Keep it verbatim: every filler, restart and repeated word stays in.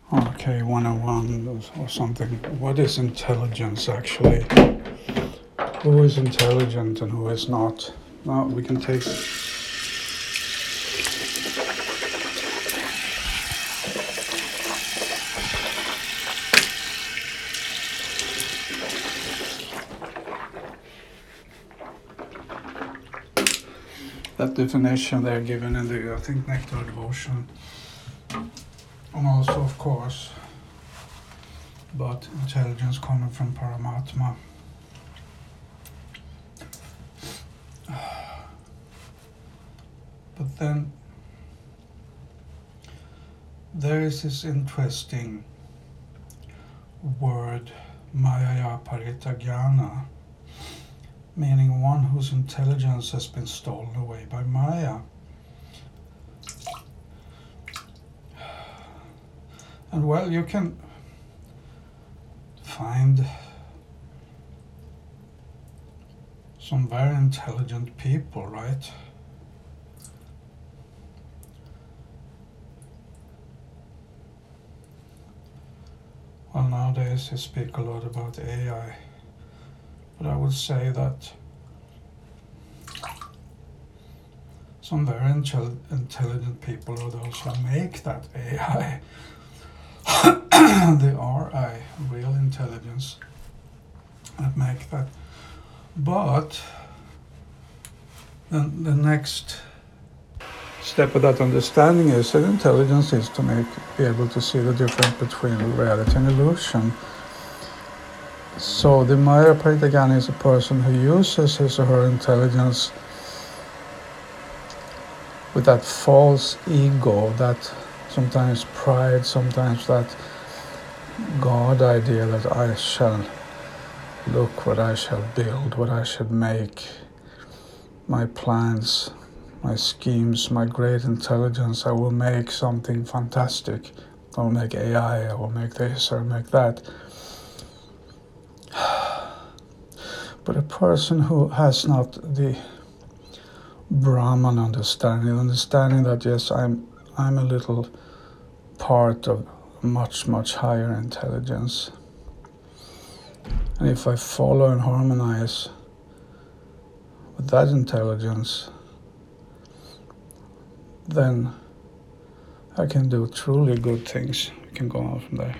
Okay, one oh one or something. What is intelligence actually? Who is intelligent and who is not? Well, we can take that definition they're given in the, I think, Nectar Devotion. And also, of course, but intelligence coming from Paramatma. But then there is this interesting word, Maya Paritagyana, meaning one whose intelligence has been stolen away by Maya. And well, you can find some very intelligent people, right? Well, nowadays they speak a lot about A I, but I would say that some very intel- intelligent people are those who make that A I. The R I, real intelligence, that make that. But then the next step of that understanding is that intelligence is to make be able to see the difference between reality and illusion. So the Maya Paritagyana is a person who uses his or her intelligence with that false ego, that sometimes pride, sometimes that God idea that I shall look what I shall build, what I should make, my plans, my schemes, my great intelligence. I will make something fantastic. I will make A I, I will make this or make that. But a person who has not the Brahman understanding, understanding that yes, I'm I'm a little part of much, much higher intelligence. And if I follow and harmonize with that intelligence, then I can do truly good things. We can go on from there.